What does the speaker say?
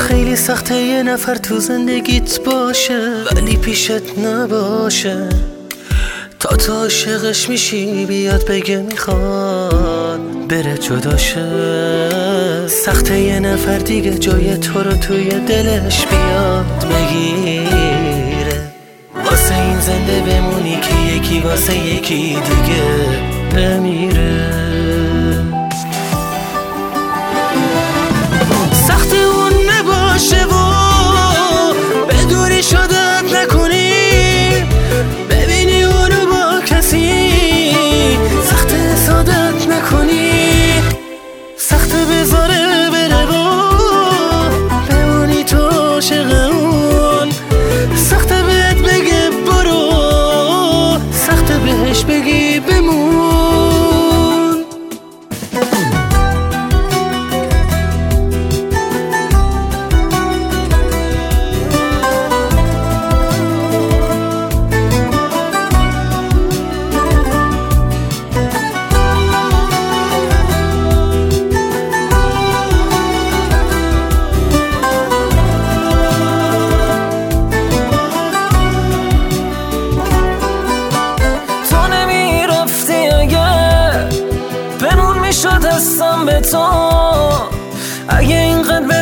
خیلی سخته یه نفر تو زندگیت باشه ولی پیشت نباشه، تا تو عاشقش میشی بیاد بگه میخواد بره جداشه. سخته یه نفر دیگه جای تو رو توی دلش بیاد بگیره، واسه این زنده بمونی که یکی واسه یکی دیگه بمیره. سخت اون نباشه و بدونی شادت نکنی، ببینی اونو با کسی، سخت سادت نکنی، سخت بذاره بره و بمونی تو عاشق اون، سخت بهت بگه برو، سخت بهش بگی بمون. شد هستم به تو اگه اینقدر